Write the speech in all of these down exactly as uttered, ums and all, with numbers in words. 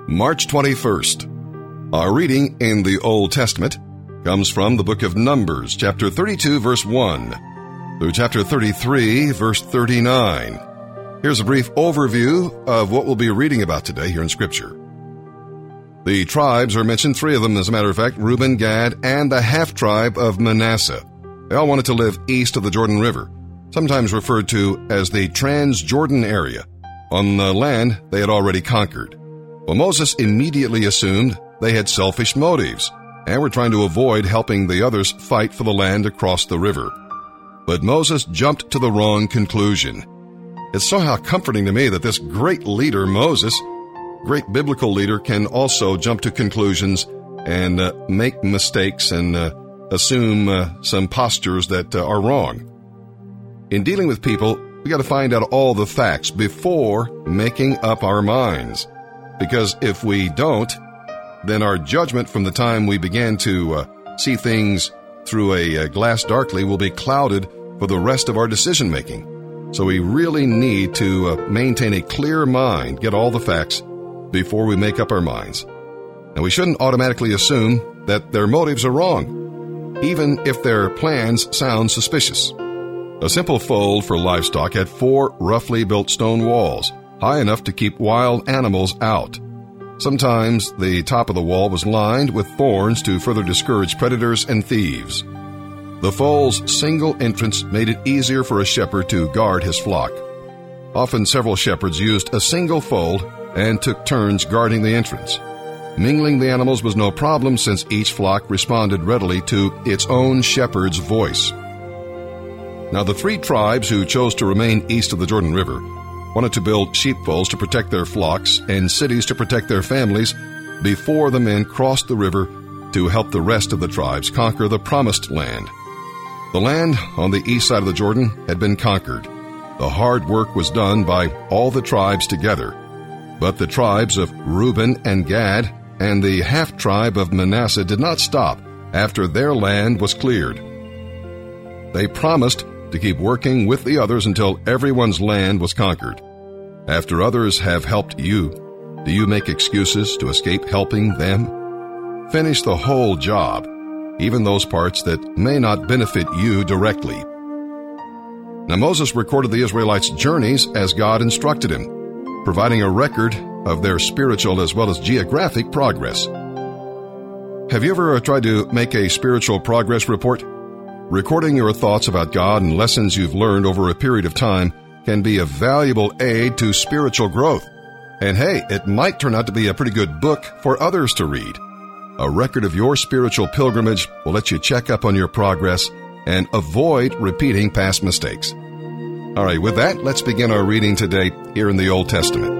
March twenty-first. Our reading in the Old Testament comes from the book of Numbers, chapter thirty-two, verse one, through chapter thirty-three, verse thirty-nine. Here's a brief overview of what we'll be reading about today here in Scripture. The tribes are mentioned, three of them, as a matter of fact, Reuben, Gad, and the half-tribe of Manasseh. They all wanted to live east of the Jordan River, sometimes referred to as the Transjordan area, on the land they had already conquered. Well, Moses immediately assumed they had selfish motives and were trying to avoid helping the others fight for the land across the river. But Moses jumped to the wrong conclusion. It's somehow comforting to me that this great leader, Moses, great biblical leader, can also jump to conclusions and uh, make mistakes and uh, assume uh, some postures that uh, are wrong. In dealing with people, we got to find out all the facts before making up our minds. Because if we don't, then our judgment from the time we began to uh, see things through a, a glass darkly will be clouded for the rest of our decision making. So we really need to uh, maintain a clear mind, get all the facts before we make up our minds. And we shouldn't automatically assume that their motives are wrong, even if their plans sound suspicious. A simple fold for livestock had four roughly built stone walls, high enough to keep wild animals out. Sometimes the top of the wall was lined with thorns to further discourage predators and thieves. The fold's single entrance made it easier for a shepherd to guard his flock. Often several shepherds used a single fold and took turns guarding the entrance. Mingling the animals was no problem since each flock responded readily to its own shepherd's voice. Now the three tribes who chose to remain east of the Jordan River wanted to build sheepfolds to protect their flocks and cities to protect their families before the men crossed the river to help the rest of the tribes conquer the promised land. The land on the east side of the Jordan had been conquered. The hard work was done by all the tribes together, but the tribes of Reuben and Gad and the half-tribe of Manasseh did not stop after their land was cleared. They promised to keep working with the others until everyone's land was conquered. After others have helped you, do you make excuses to escape helping them? Finish the whole job, even those parts that may not benefit you directly. Now Moses recorded the Israelites' journeys as God instructed him, providing a record of their spiritual as well as geographic progress. Have you ever tried to make a spiritual progress report? Recording your thoughts about God and lessons you've learned over a period of time can be a valuable aid to spiritual growth. And hey, it might turn out to be a pretty good book for others to read. A record of your spiritual pilgrimage will let you check up on your progress and avoid repeating past mistakes. All right, with that, let's begin our reading today here in the Old Testament.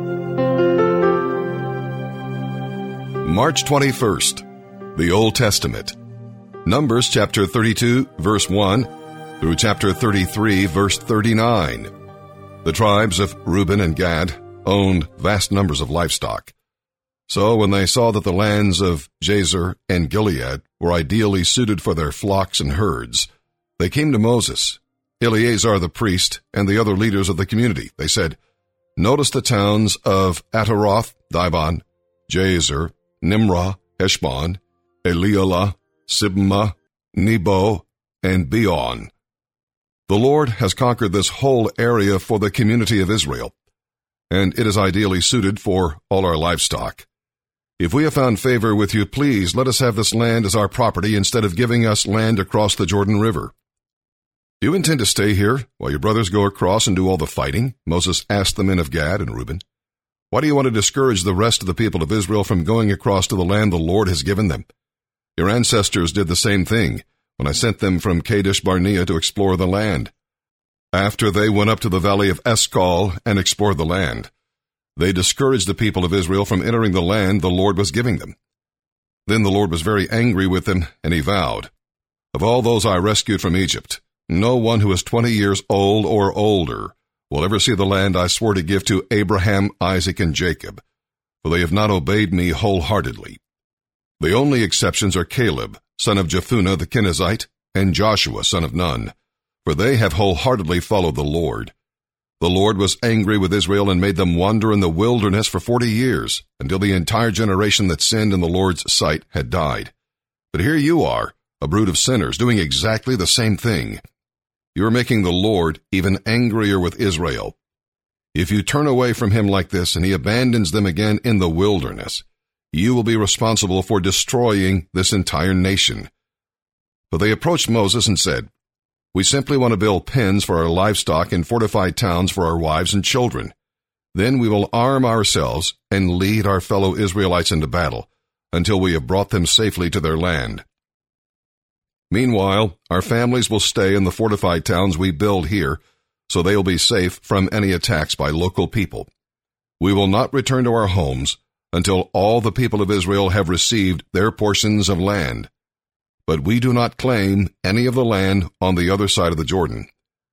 March twenty-first, the Old Testament. Numbers chapter thirty-two, verse one, through chapter thirty-three, verse thirty-nine. The tribes of Reuben and Gad owned vast numbers of livestock. So when they saw that the lands of Jazer and Gilead were ideally suited for their flocks and herds, they came to Moses, Eleazar the priest, and the other leaders of the community. They said, "Notice the towns of Ataroth, Dibon, Jazer, Nimrah, Heshbon, Elealeh, Sibmah, Nebo, and Beon. The Lord has conquered this whole area for the community of Israel, and it is ideally suited for all our livestock. If we have found favor with you, please let us have this land as our property instead of giving us land across the Jordan River." "Do you intend to stay here while your brothers go across and do all the fighting?" Moses asked the men of Gad and Reuben. "Why do you want to discourage the rest of the people of Israel from going across to the land the Lord has given them? Your ancestors did the same thing when I sent them from Kadesh Barnea to explore the land. After they went up to the valley of Eshcol and explored the land, they discouraged the people of Israel from entering the land the Lord was giving them. Then the Lord was very angry with them, and he vowed, 'Of all those I rescued from Egypt, no one who is twenty years old or older will ever see the land I swore to give to Abraham, Isaac, and Jacob, for they have not obeyed me wholeheartedly.' The only exceptions are Caleb, son of Jephunneh the Kenizzite, and Joshua, son of Nun, for they have wholeheartedly followed the Lord. The Lord was angry with Israel and made them wander in the wilderness for forty years, until the entire generation that sinned in the Lord's sight had died. But here you are, a brood of sinners, doing exactly the same thing. You are making the Lord even angrier with Israel. If you turn away from him like this and he abandons them again in the wilderness, you will be responsible for destroying this entire nation. But they approached Moses and said, "We simply want to build pens for our livestock and fortified towns for our wives and children. Then we will arm ourselves and lead our fellow Israelites into battle until we have brought them safely to their land. Meanwhile, our families will stay in the fortified towns we build here, so they will be safe from any attacks by local people. We will not return to our homes until all the people of Israel have received their portions of land. But we do not claim any of the land on the other side of the Jordan.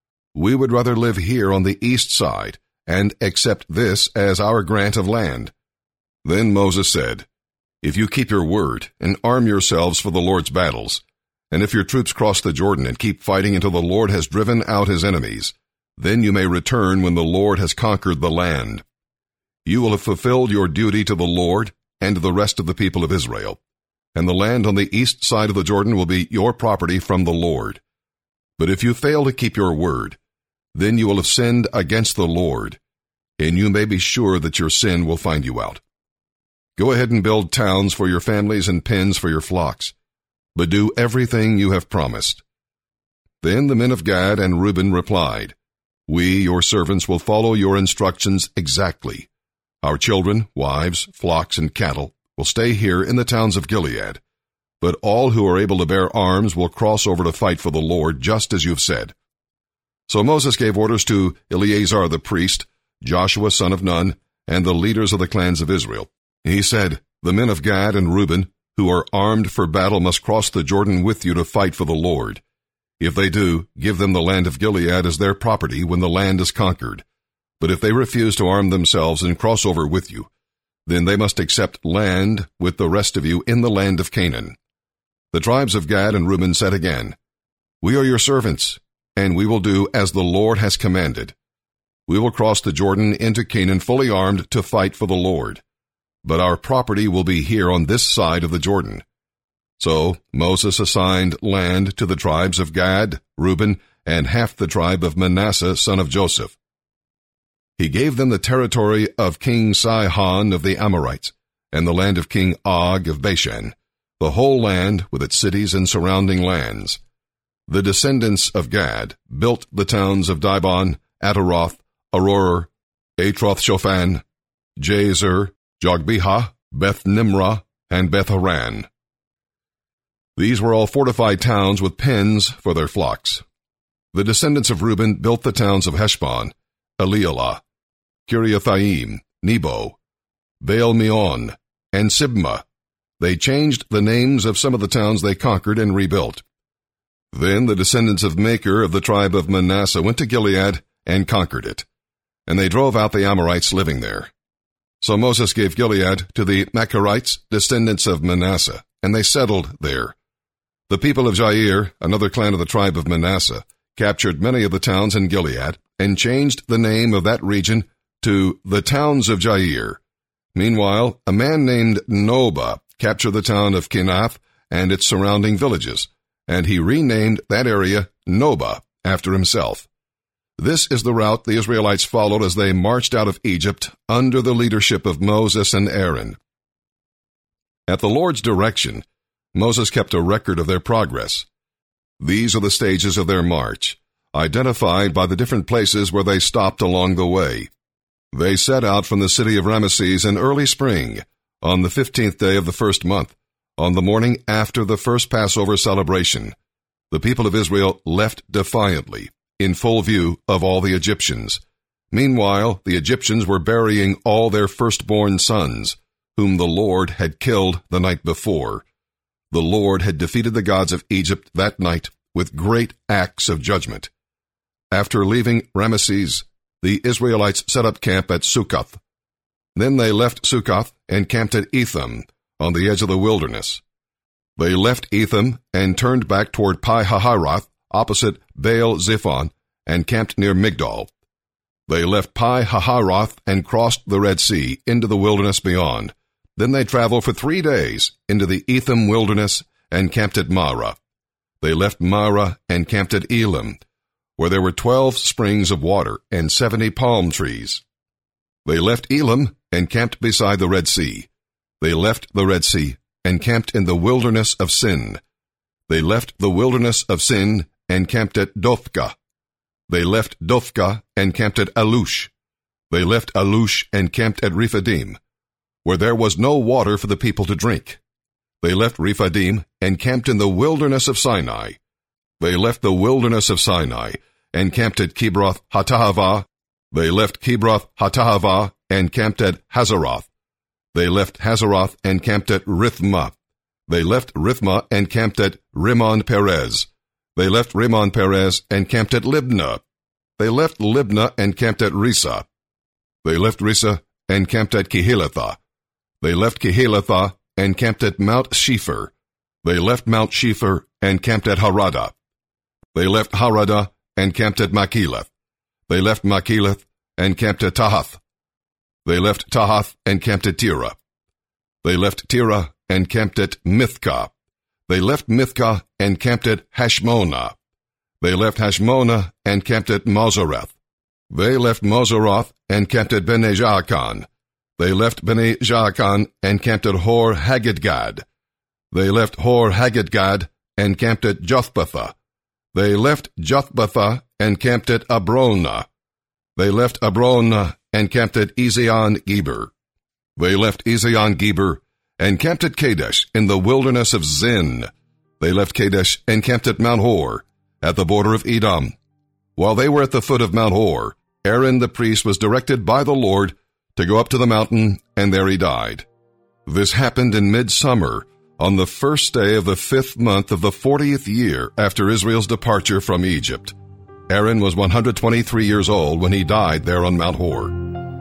We would rather live here on the east side and accept this as our grant of land." Then Moses said, "If you keep your word and arm yourselves for the Lord's battles, and if your troops cross the Jordan and keep fighting until the Lord has driven out his enemies, then you may return when the Lord has conquered the land. You will have fulfilled your duty to the Lord and to the rest of the people of Israel, and the land on the east side of the Jordan will be your property from the Lord. But if you fail to keep your word, then you will have sinned against the Lord, and you may be sure that your sin will find you out. Go ahead and build towns for your families and pens for your flocks, but do everything you have promised." Then the men of Gad and Reuben replied, "We, your servants, will follow your instructions exactly. Our children, wives, flocks, and cattle will stay here in the towns of Gilead, but all who are able to bear arms will cross over to fight for the Lord, just as you have said." So Moses gave orders to Eleazar the priest, Joshua son of Nun, and the leaders of the clans of Israel. He said, "The men of Gad and Reuben, who are armed for battle, must cross the Jordan with you to fight for the Lord. If they do, give them the land of Gilead as their property when the land is conquered. But if they refuse to arm themselves and cross over with you, then they must accept land with the rest of you in the land of Canaan." The tribes of Gad and Reuben said again, "We are your servants, and we will do as the Lord has commanded. We will cross the Jordan into Canaan fully armed to fight for the Lord, but our property will be here on this side of the Jordan." So Moses assigned land to the tribes of Gad, Reuben, and half the tribe of Manasseh, son of Joseph. He gave them the territory of King Sihon of the Amorites, and the land of King Og of Bashan, the whole land with its cities and surrounding lands. The descendants of Gad built the towns of Dibon, Ataroth, Aroer, Atroth-Shophan, Jazer, Jogbehah, Beth-Nimrah, and Beth-Haran. These were all fortified towns with pens for their flocks. The descendants of Reuben built the towns of Heshbon, Elealeh, Kiriathaim, Nebo, Baal-Meon, and Sibmah. They changed the names of some of the towns they conquered and rebuilt. Then the descendants of Machir of the tribe of Manasseh went to Gilead and conquered it, and they drove out the Amorites living there. So Moses gave Gilead to the Machirites, descendants of Manasseh, and they settled there. The people of Jair, another clan of the tribe of Manasseh, captured many of the towns in Gilead and changed the name of that region to the towns of Jair. Meanwhile, a man named Nobah captured the town of Kenath and its surrounding villages, and he renamed that area Nobah after himself. This is the route the Israelites followed as they marched out of Egypt under the leadership of Moses and Aaron. At the Lord's direction, Moses kept a record of their progress. These are the stages of their march, identified by the different places where they stopped along the way. They set out from the city of Ramesses in early spring, on the fifteenth day of the first month, on the morning after the first Passover celebration. The people of Israel left defiantly, in full view of all the Egyptians. Meanwhile, the Egyptians were burying all their firstborn sons, whom the Lord had killed the night before. The Lord had defeated the gods of Egypt that night with great acts of judgment. After leaving Ramesses, the Israelites set up camp at Succoth. Then they left Succoth and camped at Etham, on the edge of the wilderness. They left Etham and turned back toward Pi-hahiroth, opposite Baal-Zephon, and camped near Migdol. They left Pi-hahiroth and crossed the Red Sea into the wilderness beyond. Then they traveled for three days into the Etham wilderness and camped at Marah. They left Marah and camped at Elim, where there were twelve springs of water and seventy palm trees. They left Elim and camped beside the Red Sea. They left the Red Sea and camped in the wilderness of Sin. They left the wilderness of Sin and camped at Dophkah. They left Dophkah and camped at Alush. They left Alush and camped at Rephidim, where there was no water for the people to drink. They left Rephidim and camped in the wilderness of Sinai. They left the wilderness of Sinai and camped at Kibroth Hattahavah. They left Kibroth Hattahavah and camped at Hazeroth. They left Hazeroth and camped at Rithmah. They left Rithmah and camped at Rimmon Perez. They left Rimmon Perez and camped at Libnah. They left Libnah and camped at Risa. They left Risa and camped at Kehelathah. They left Kehelathah and camped at Mount Shepher. They left Mount Shepher and camped at Haradah. They left Haradah and camped at Makelath. They left Makelath and camped at Tahath. They left Tahath and camped at Tirah. They left Tirah and camped at Mithkah. They left Mithkah and camped at Hashmonah. They left Hashmonah and camped at Mosereth. They left Moseroth and camped at Bene Jaakan. They left Bene Jaakan and camped at Hor Haggidgad. They left Hor Haggidgad and camped at Jothbathah. They left Jothbathah and camped at Abrona. They left Abrona and camped at Ezion-Geber. They left Ezion-Geber and camped at Kadesh in the wilderness of Zin. They left Kadesh and camped at Mount Hor, at the border of Edom. While they were at the foot of Mount Hor, Aaron the priest was directed by the Lord to go up to the mountain, and there he died. This happened in midsummer, on the first day of the fifth month of the fortieth year after Israel's departure from Egypt. Aaron was one hundred twenty-three years old when he died there on Mount Hor.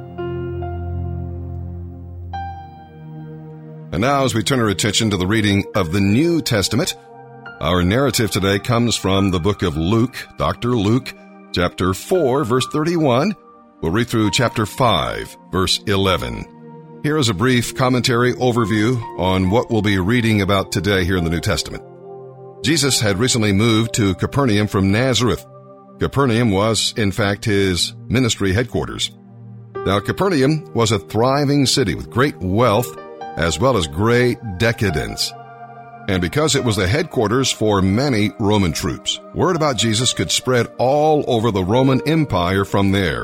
And now, as we turn our attention to the reading of the New Testament, our narrative today comes from the book of Luke, Doctor Luke, chapter four, verse thirty-one. We'll read through chapter five, verse eleven. Here is a brief commentary overview on what we'll be reading about today here in the New Testament. Jesus had recently moved to Capernaum from Nazareth. Capernaum was, in fact, his ministry headquarters. Now, Capernaum was a thriving city with great wealth as well as great decadence. And because it was the headquarters for many Roman troops, word about Jesus could spread all over the Roman Empire from there.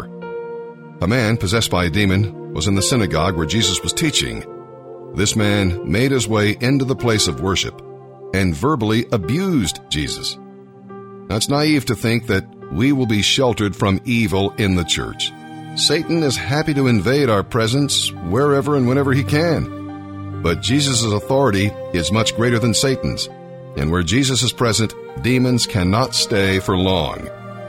A man possessed by a demon was in the synagogue where Jesus was teaching. This man made his way into the place of worship and verbally abused Jesus. Now, it's naive to think that we will be sheltered from evil in the church. Satan is happy to invade our presence wherever and whenever he can. But Jesus' authority is much greater than Satan's, and where Jesus is present, demons cannot stay for long.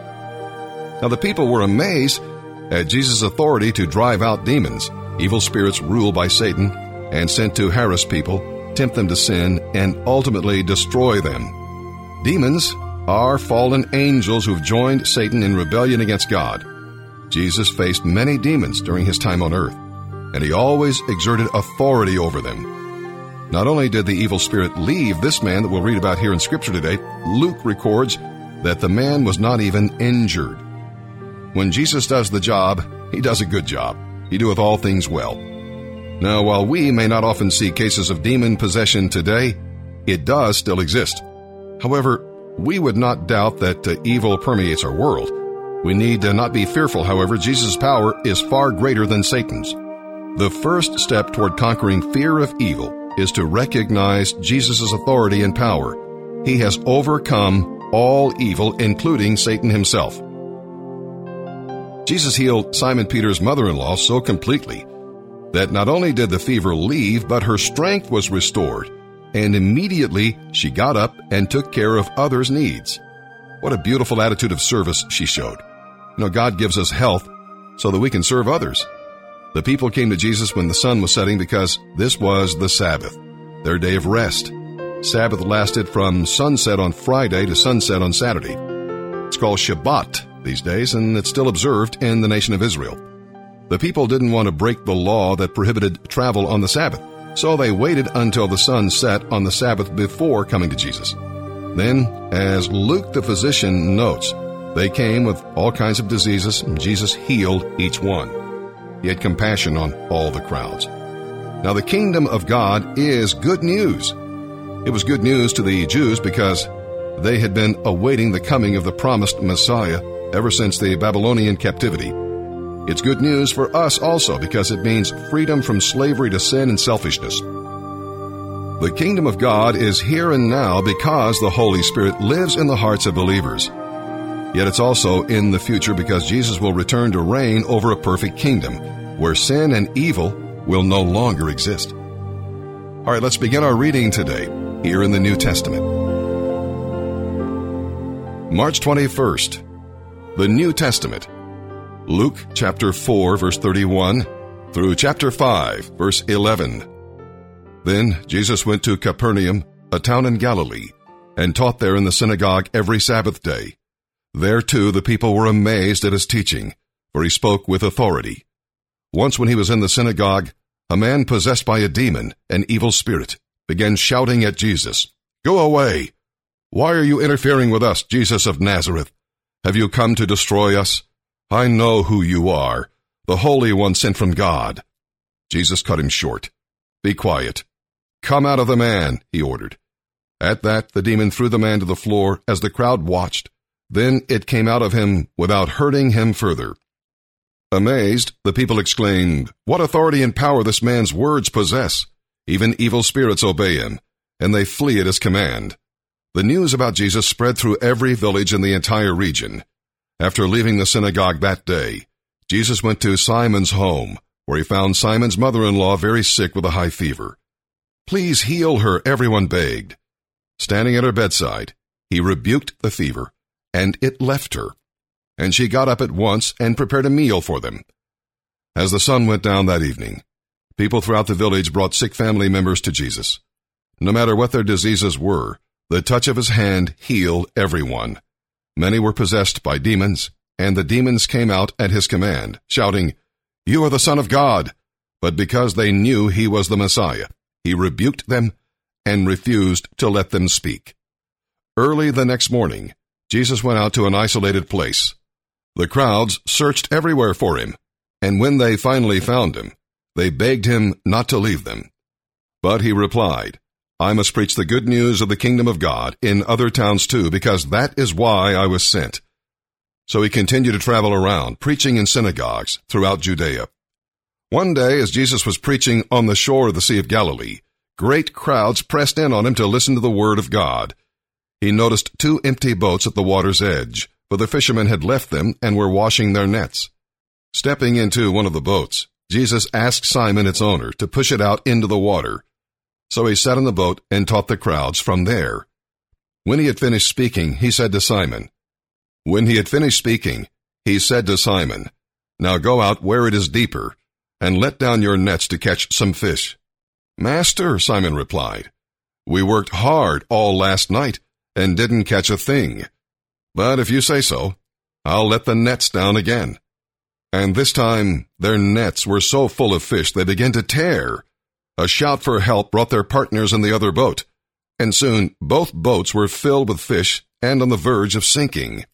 Now the people were amazed at Jesus' authority to drive out demons, evil spirits ruled by Satan, and sent to harass people, tempt them to sin, and ultimately destroy them. Demons are fallen angels who have joined Satan in rebellion against God. Jesus faced many demons during his time on earth, and he always exerted authority over them. Not only did the evil spirit leave this man that we'll read about here in Scripture today, Luke records that the man was not even injured. When Jesus does the job, he does a good job. He doeth all things well. Now, while we may not often see cases of demon possession today, it does still exist. However, we would not doubt that uh, evil permeates our world. We need to not be fearful, however. Jesus' power is far greater than Satan's. The first step toward conquering fear of evil is to recognize Jesus' authority and power. He has overcome all evil, including Satan himself. Jesus healed Simon Peter's mother-in-law so completely that not only did the fever leave, but her strength was restored, and immediately she got up and took care of others' needs. What a beautiful attitude of service she showed. You know, God gives us health so that we can serve others. The people came to Jesus when the sun was setting because this was the Sabbath, their day of rest. Sabbath lasted from sunset on Friday to sunset on Saturday. It's called Shabbat these days, and it's still observed in the nation of Israel. The people didn't want to break the law that prohibited travel on the Sabbath, so they waited until the sun set on the Sabbath before coming to Jesus. Then, as Luke the physician notes, they came with all kinds of diseases, and Jesus healed each one. He had compassion on all the crowds. Now, the kingdom of God is good news. It was good news to the Jews because they had been awaiting the coming of the promised Messiah ever since the Babylonian captivity. It's good news for us also because it means freedom from slavery to sin and selfishness. The kingdom of God is here and now because the Holy Spirit lives in the hearts of believers. Yet it's also in the future because Jesus will return to reign over a perfect kingdom where sin and evil will no longer exist. All right, let's begin our reading today here in the New Testament. March twenty-first, the New Testament. Luke chapter four, verse thirty-one, through chapter five, verse eleven. Then Jesus went to Capernaum, a town in Galilee, and taught there in the synagogue every Sabbath day. There too the people were amazed at his teaching, for he spoke with authority. Once when he was in the synagogue, a man possessed by a demon, an evil spirit, began shouting at Jesus, "Go away! Why are you interfering with us, Jesus of Nazareth? Have you come to destroy us? I know who you are, the Holy One sent from God." Jesus cut him short. "Be quiet. Come out of the man," he ordered. At that, the demon threw the man to the floor as the crowd watched. Then it came out of him without hurting him further. Amazed, the people exclaimed, "What authority and power this man's words possess! Even evil spirits obey him, and they flee at his command." The news about Jesus spread through every village in the entire region. After leaving the synagogue that day, Jesus went to Simon's home, where he found Simon's mother-in-law very sick with a high fever. "Please heal her," everyone begged. Standing at her bedside, he rebuked the fever, and it left her. And she got up at once and prepared a meal for them. As the sun went down that evening, people throughout the village brought sick family members to Jesus. No matter what their diseases were, the touch of his hand healed everyone. Many were possessed by demons, and the demons came out at his command, shouting, "You are the Son of God!" But because they knew he was the Messiah, he rebuked them and refused to let them speak. Early the next morning, Jesus went out to an isolated place. The crowds searched everywhere for him, and when they finally found him, they begged him not to leave them. But he replied, "I must preach the good news of the kingdom of God in other towns too, because that is why I was sent." So he continued to travel around, preaching in synagogues throughout Judea. One day, as Jesus was preaching on the shore of the Sea of Galilee, great crowds pressed in on him to listen to the word of God. He noticed two empty boats at the water's edge, for the fishermen had left them and were washing their nets. Stepping into one of the boats, Jesus asked Simon, its owner, to push it out into the water. So he sat in the boat and taught the crowds from there. When he had finished speaking, he said to Simon, When he had finished speaking, he said to Simon, "Now go out where it is deeper, and let down your nets to catch some fish." "Master," Simon replied, "we worked hard all last night and didn't catch a thing. But if you say so, I'll let the nets down again." And this time their nets were so full of fish they began to tear. A shout for help brought their partners in the other boat, and soon both boats were filled with fish and on the verge of sinking.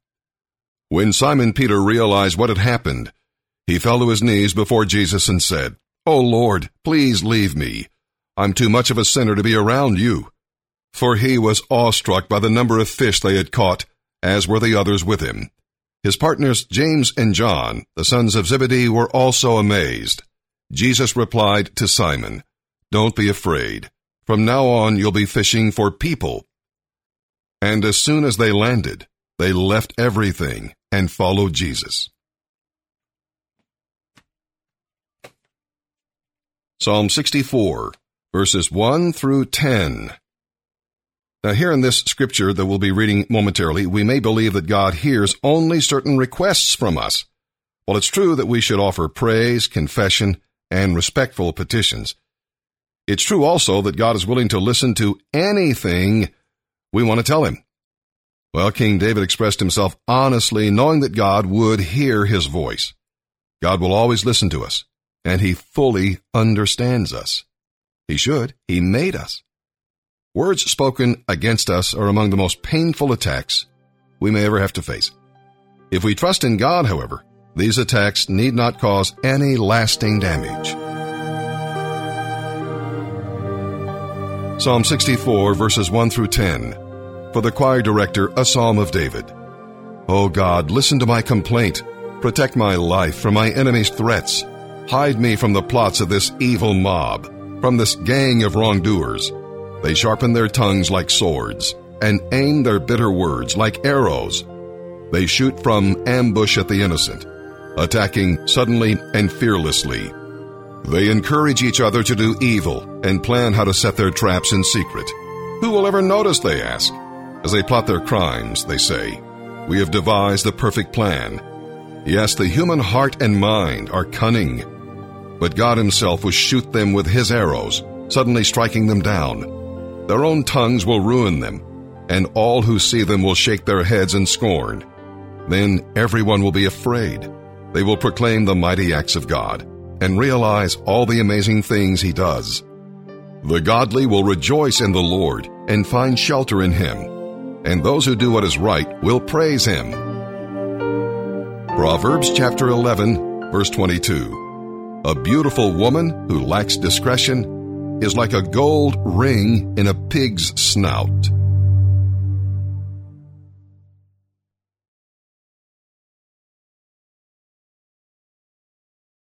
When Simon Peter realized what had happened, he fell to his knees before Jesus and said, "O Lord, please leave me. I'm too much of a sinner to be around you." For he was awestruck by the number of fish they had caught, as were the others with him. His partners James and John, the sons of Zebedee, were also amazed. Jesus replied to Simon, "Don't be afraid. From now on you'll be fishing for people." And as soon as they landed, they left everything and followed Jesus. Psalm sixty-four, verses one through ten. Now here in this scripture that we'll be reading momentarily, we may believe that God hears only certain requests from us. While it's true that we should offer praise, confession, and respectful petitions, it's true also that God is willing to listen to anything we want to tell him. Well, King David expressed himself honestly, knowing that God would hear his voice. God will always listen to us, and he fully understands us. He should. He made us. Words spoken against us are among the most painful attacks we may ever have to face. If we trust in God, however, these attacks need not cause any lasting damage. Psalm sixty-four, verses one through ten. For the choir director, a psalm of David. O God, listen to my complaint. Protect my life from my enemies' threats. Hide me from the plots of this evil mob, from this gang of wrongdoers. They sharpen their tongues like swords, and aim their bitter words like arrows. They shoot from ambush at the innocent, attacking suddenly and fearlessly. They encourage each other to do evil and plan how to set their traps in secret. Who will ever notice, they ask. As they plot their crimes, they say, we have devised the perfect plan. Yes, the human heart and mind are cunning, but God himself will shoot them with his arrows, suddenly striking them down. Their own tongues will ruin them, and all who see them will shake their heads in scorn. Then everyone will be afraid. They will proclaim the mighty acts of God and realize all the amazing things he does. The godly will rejoice in the Lord and find shelter in him, and those who do what is right will praise him. Proverbs chapter eleven, verse twenty-two. A beautiful woman who lacks discretion is like a gold ring in a pig's snout.